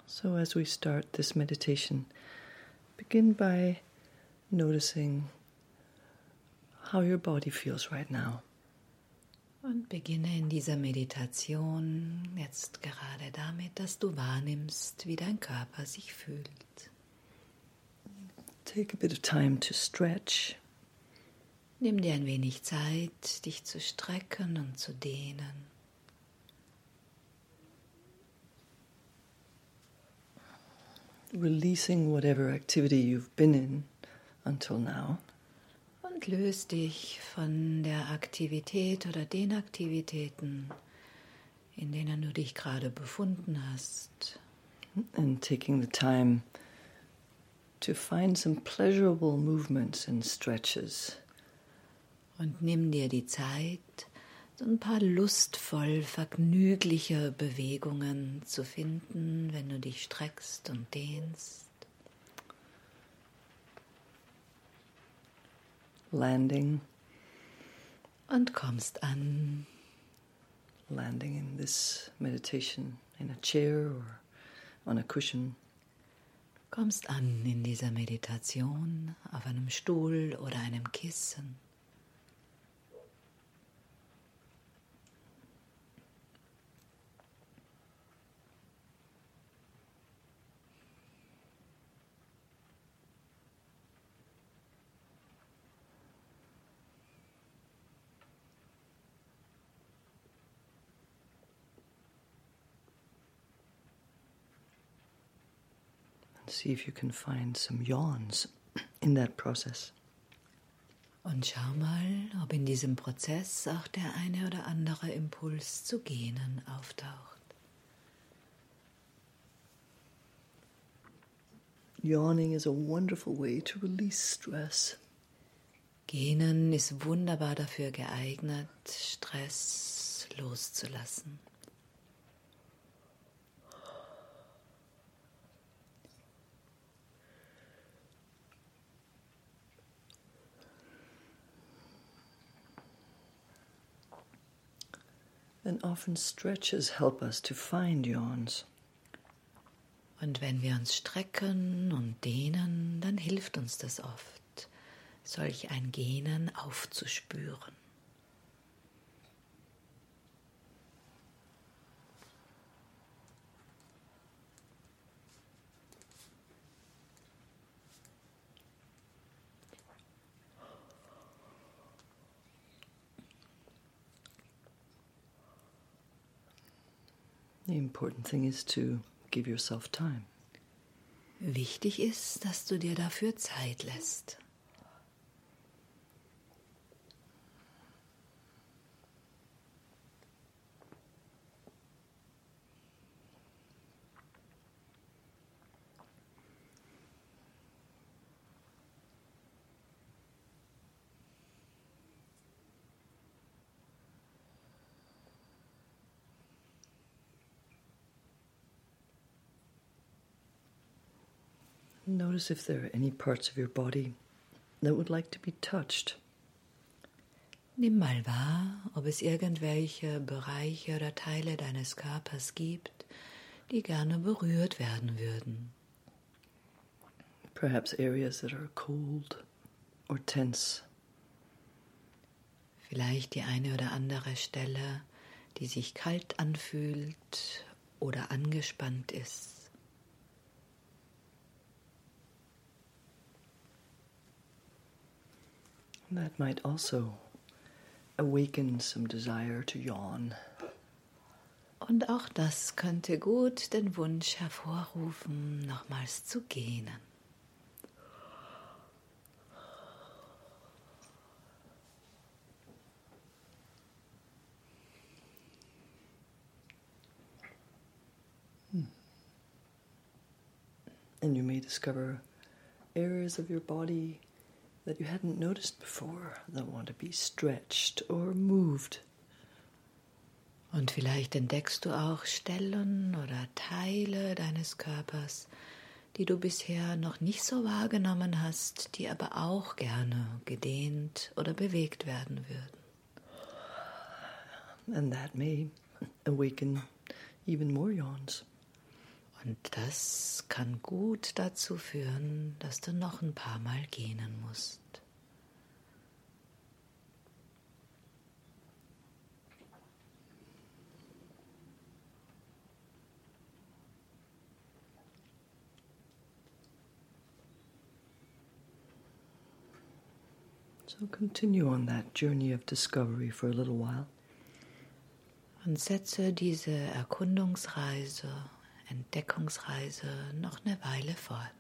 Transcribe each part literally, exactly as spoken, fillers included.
So as we start this meditation, begin by noticing how your body feels right now. Und beginne in dieser Meditation jetzt gerade damit, dass du wahrnimmst, wie dein Körper sich fühlt. Take a bit of time to stretch. Nimm dir ein wenig Zeit, dich zu strecken und zu dehnen. Releasing whatever activity you've been in until now. Und löst dich von der Aktivität oder den Aktivitäten, in denen du dich gerade befunden hast. And taking the time to find some pleasurable movements and stretches. Und nimm dir die Zeit, so ein paar lustvoll vergnügliche Bewegungen zu finden, wenn du dich streckst und dehnst. Landing. Und kommst an. Landing in this meditation in a chair or on a cushion. Kommst an in dieser Meditation auf einem Stuhl oder einem Kissen. See if you can find some yawns in that process. Und schau mal, ob in diesem Prozess auch der eine oder andere Impuls zu gähnen auftaucht. Yawning is a wonderful way to release stress. Gähnen ist wunderbar dafür geeignet, Stress loszulassen. And often stretches help us to find yawns. Und wenn wir uns strecken und dehnen, dann hilft uns das oft, solch ein Gähnen aufzuspüren. The important thing is to give yourself time. Wichtig ist, dass du dir dafür Zeit lässt. Notice if there are any parts of your body that would like to be touched. Nimm mal wahr, ob es irgendwelche Bereiche oder Teile deines Körpers gibt, die gerne berührt werden würden. Perhaps areas that are cold or tense. Vielleicht die eine oder andere Stelle, die sich kalt anfühlt oder angespannt ist. That might also awaken some desire to yawn. Und auch das könnte gut den Wunsch hervorrufen, nochmals zu gähnen. Hmm. And you may discover areas of your body that you hadn't noticed before that want to be stretched or moved. Und vielleicht entdeckst du auch Stellen oder Teile deines Körpers, die du bisher noch nicht so wahrgenommen hast, die aber auch gerne gedehnt oder bewegt werden würden. And that may awaken even more yawns. Und das kann gut dazu führen, dass du noch ein paar Mal gähnen musst. So continue on that journey of discovery for a little while. Und setze diese Erkundungsreise, Entdeckungsreise noch eine Weile fort.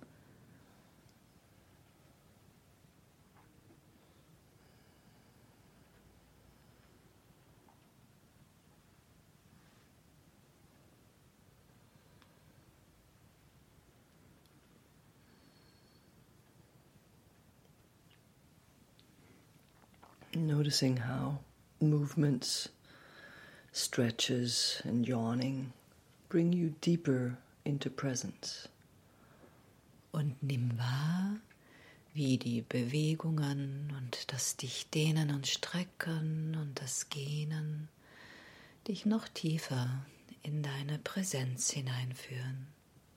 Noticing how movements, stretches and yawning bring you deeper into presence. Und nimm wahr, wie die Bewegungen und das dich dehnen und strecken und das Gähnen dich noch tiefer in deine Präsenz hineinführen.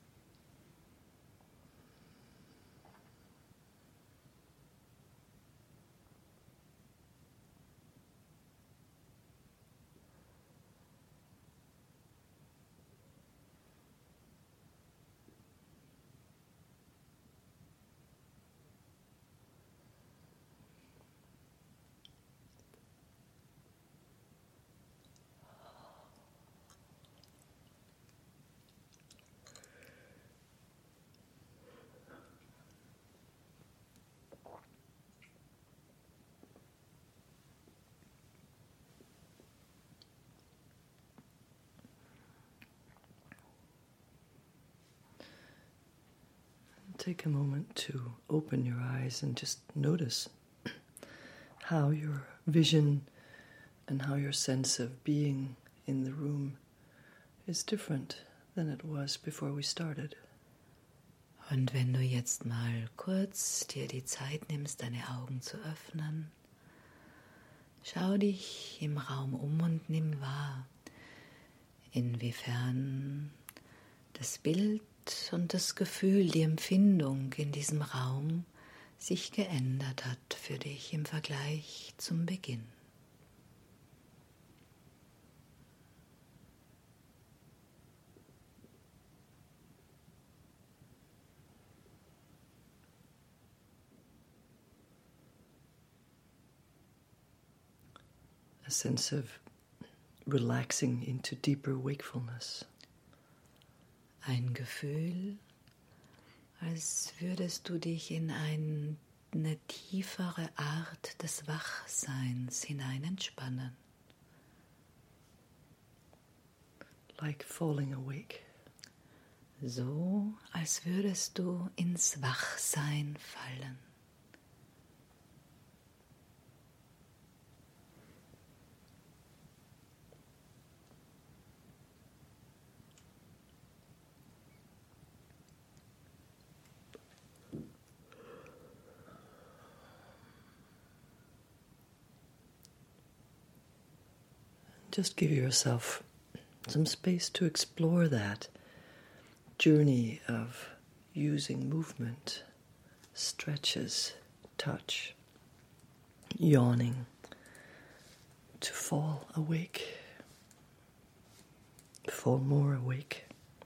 Take a moment to open your eyes and just notice how your vision and how your sense of being in the room is different than it was before we started. Und wenn du jetzt mal kurz dir die Zeit nimmst, deine Augen zu öffnen, schau dich im Raum um und nimm wahr, inwiefern das Bild und das Gefühl, die Empfindung in diesem Raum sich geändert hat für dich im Vergleich zum Beginn. A sense of relaxing into deeper wakefulness. Ein Gefühl, als würdest du dich in ein, eine tiefere Art des Wachseins hinein entspannen. Like falling awake. So, als würdest du ins Wachsein fallen. Just give yourself some space to explore that journey of using movement, stretches, touch, yawning to fall awake, fall more awake.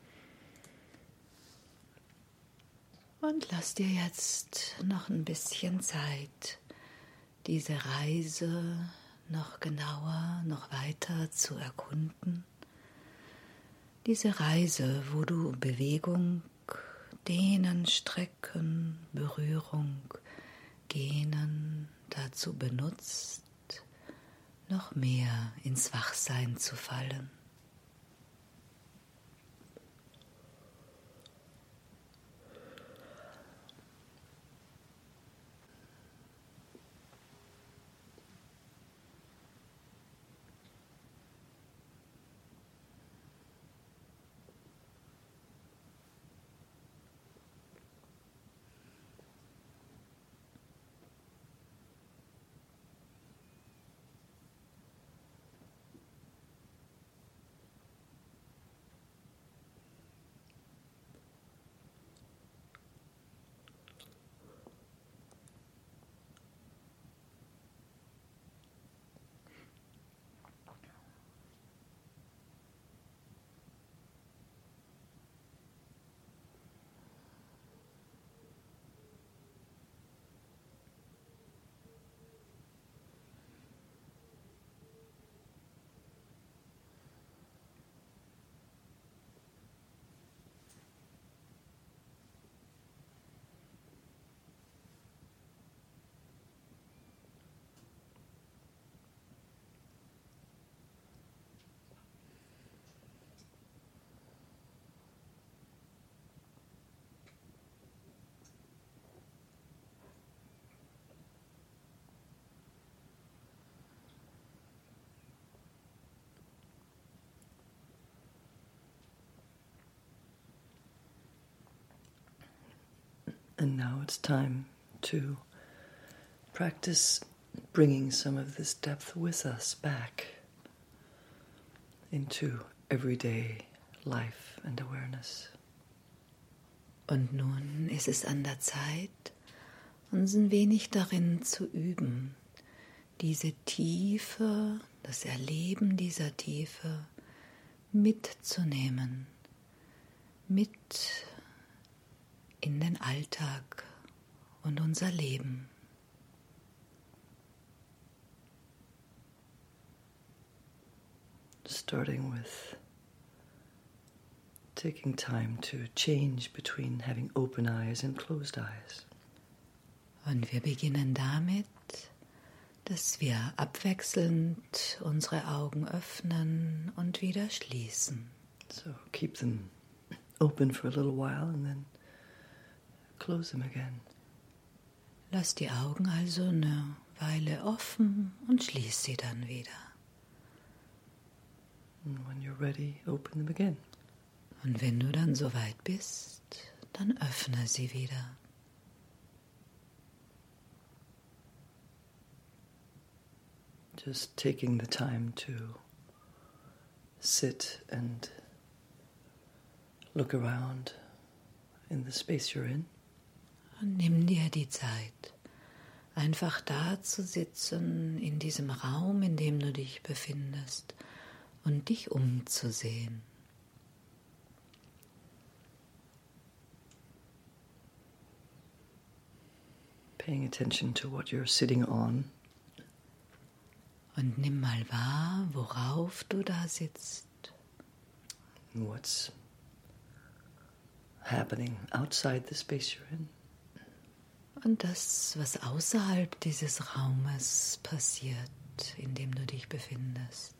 Und lass dir jetzt noch ein bisschen Zeit, diese Reise noch genauer, noch weiter zu erkunden. Diese Reise, wo du Bewegung, Dehnen, Strecken, Berührung, Gähnen dazu benutzt, noch mehr ins Wachsein zu fallen. And now it's time to practice bringing some of this depth with us back into everyday life and awareness. Und nun ist es an der Zeit, uns ein wenig darin zu üben, diese Tiefe, das Erleben dieser Tiefe mitzunehmen, mit in den Alltag und unser Leben. Starting with taking time to change between having open eyes and closed eyes. Und wir beginnen damit, dass wir abwechselnd unsere Augen öffnen und wieder schließen. So keep them open for a little while and then close them again. Lass die Augen also eine Weile offen und schließ sie dann wieder. And when you're ready, open them again. Und wenn du dann soweit bist, dann öffne sie wieder. Just taking the time to sit and look around in the space you're in. Und nimm dir die Zeit, einfach da zu sitzen in diesem Raum, in dem du dich befindest und dich umzusehen. Paying attention to what you're sitting on. Und nimm mal wahr, worauf du da sitzt. And what's happening outside the space you're in. Und das, was außerhalb dieses Raumes passiert, in dem du dich befindest.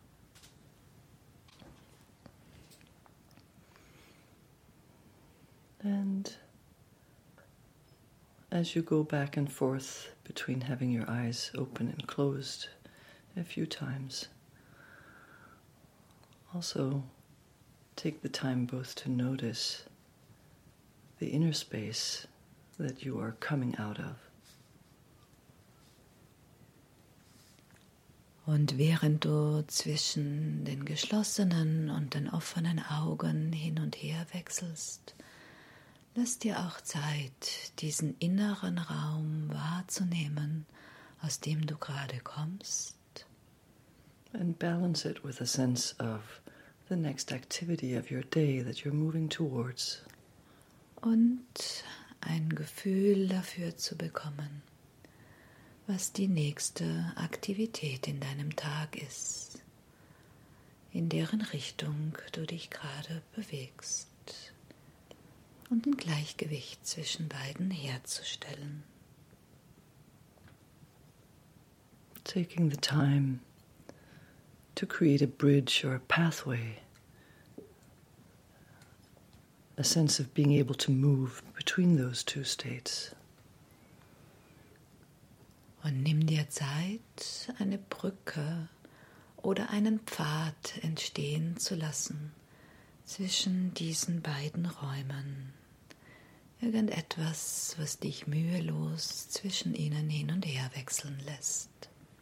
And as you go back and forth between having your eyes open and closed a few times, also take the time both to notice the inner space that you are coming out of. Und während du zwischen den geschlossenen und den offenen Augen hin und her wechselst, lass dir auch Zeit, diesen inneren Raum wahrzunehmen, aus dem du gerade kommst. And balance it with a sense of the next activity of your day that you're moving towards. Und ein Gefühl dafür zu bekommen, was die nächste Aktivität in deinem Tag ist, in deren Richtung du dich gerade bewegst. Und ein Gleichgewicht zwischen beiden herzustellen. Taking the time to create a bridge or a pathway, a sense of being able to move between those two states. Und nimm dir Zeit, eine Brücke oder einen Pfad entstehen zu lassen zwischen diesen beiden Räumen. Irgendetwas, was dich mühelos zwischen ihnen hin und her wechseln lässt.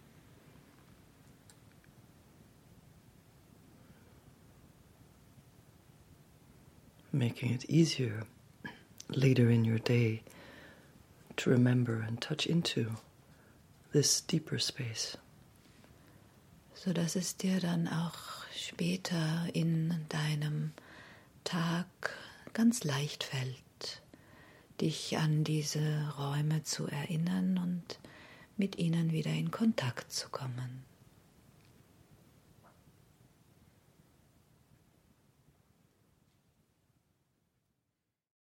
Making it easier later in your day to remember and touch into this deeper space. So dass es dir dann auch später in deinem Tag ganz leicht fällt, dich an diese Räume zu erinnern und mit ihnen wieder in Kontakt zu kommen.